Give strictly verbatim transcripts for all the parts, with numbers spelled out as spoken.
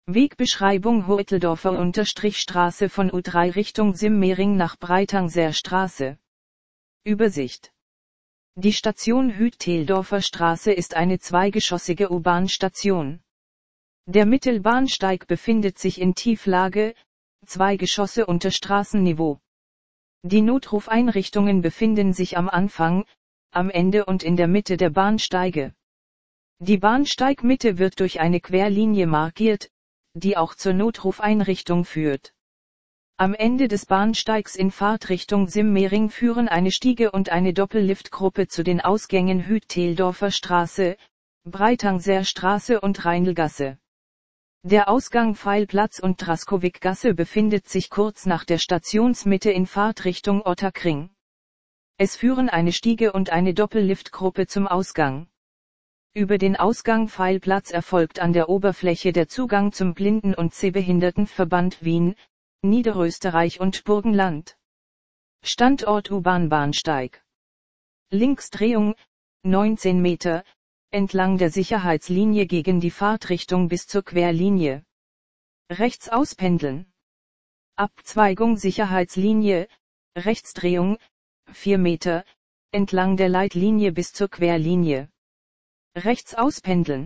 Wegbeschreibung Hoeteldorfer-Straße von U drei Richtung Simmering nach Breitangser Straße. Übersicht. Die Station Hoeteldorfer Straße ist eine zweigeschossige U-Bahn-Station. Der Mittelbahnsteig befindet sich in Tieflage, zwei Geschosse unter Straßenniveau. Die Notrufeinrichtungen befinden sich am Anfang, am Ende und in der Mitte der Bahnsteige. Die Bahnsteigmitte wird durch eine Querlinie markiert, die auch zur Notrufeinrichtung führt. Am Ende des Bahnsteigs in Fahrtrichtung Simmering führen eine Stiege und eine Doppelliftgruppe zu den Ausgängen Hoeteldorfer Straße, Breitangser Straße und Rheinlgasse. Der Ausgang Pfeilplatz und Draskovikgasse befindet sich kurz nach der Stationsmitte in Fahrtrichtung Ottakring. Es führen eine Stiege und eine Doppelliftgruppe zum Ausgang. Über den Ausgang Pfeilplatz erfolgt an der Oberfläche der Zugang zum Blinden- und Sehbehindertenverband Wien, Niederösterreich und Burgenland. Standort U-Bahn-Bahnsteig. Linksdrehung, neunzehn Meter, entlang der Sicherheitslinie gegen die Fahrtrichtung bis zur Querlinie. Rechts auspendeln. Abzweigung Sicherheitslinie, Rechtsdrehung, vier Meter, entlang der Leitlinie bis zur Querlinie. Rechts auspendeln.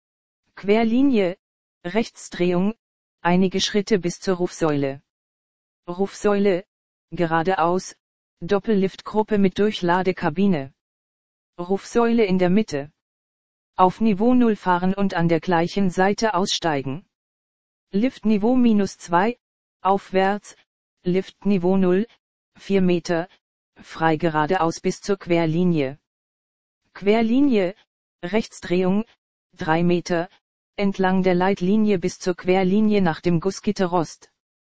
Querlinie, Rechtsdrehung, einige Schritte bis zur Rufsäule. Rufsäule, geradeaus, Doppelliftgruppe mit Durchladekabine. Rufsäule in der Mitte. Auf Niveau null fahren und an der gleichen Seite aussteigen. Liftniveau minus zwei, aufwärts, Liftniveau null, vier Meter, frei geradeaus bis zur Querlinie. Querlinie, Rechtsdrehung, drei Meter, entlang der Leitlinie bis zur Querlinie nach dem Gussgitterrost.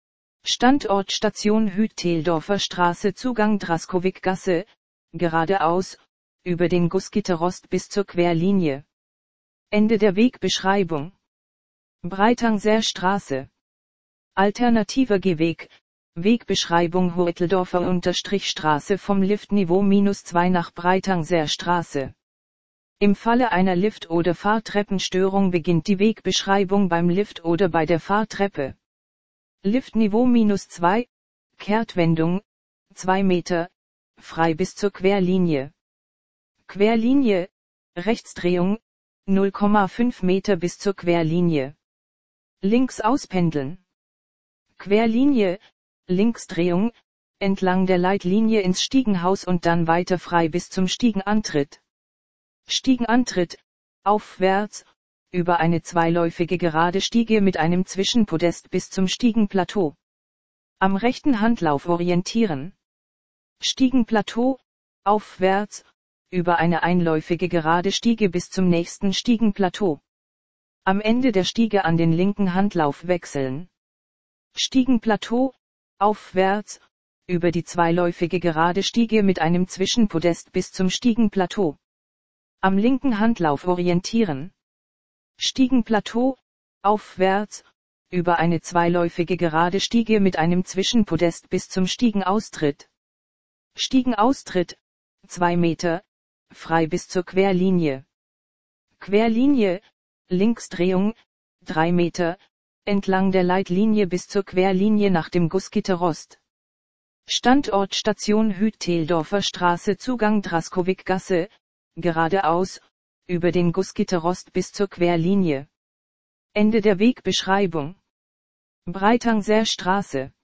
Standort Station Hoeteldorfer Straße Zugang Draskovikgasse, geradeaus, über den Gussgitterrost bis zur Querlinie. Ende der Wegbeschreibung. Breitangser Straße. Alternativer Gehweg, Wegbeschreibung Hoeteldorfer-Straße vom Liftniveau minus zwei nach Breitangser Straße. Im Falle einer Lift- oder Fahrtreppenstörung beginnt die Wegbeschreibung beim Lift oder bei der Fahrtreppe. Liftniveau minus zwei, Kehrtwendung, zwei Meter, frei bis zur Querlinie. Querlinie, Rechtsdrehung, null Komma fünf Meter bis zur Querlinie. Links auspendeln. Querlinie, Linksdrehung, entlang der Leitlinie ins Stiegenhaus und dann weiter frei bis zum Stiegenantritt. Stiegenantritt, aufwärts, über eine zweiläufige gerade Stiege mit einem Zwischenpodest bis zum Stiegenplateau. Am rechten Handlauf orientieren. Stiegenplateau, aufwärts, über eine einläufige gerade Stiege bis zum nächsten Stiegenplateau. Am Ende der Stiege an den linken Handlauf wechseln. Stiegenplateau, aufwärts, über die zweiläufige gerade Stiege mit einem Zwischenpodest bis zum Stiegenplateau. Am linken Handlauf orientieren. Stiegenplateau, aufwärts, über eine zweiläufige gerade Stiege mit einem Zwischenpodest bis zum Stiegenaustritt. Stiegenaustritt, zwei Meter, frei bis zur Querlinie. Querlinie, Linksdrehung, drei Meter, entlang der Leitlinie bis zur Querlinie nach dem Gussgitterrost. Standort Station Hoeteldorfer Straße Zugang Draskovikgasse, geradeaus, über den Gussgitterrost bis zur Querlinie. Ende der Wegbeschreibung. Breitangser Straße.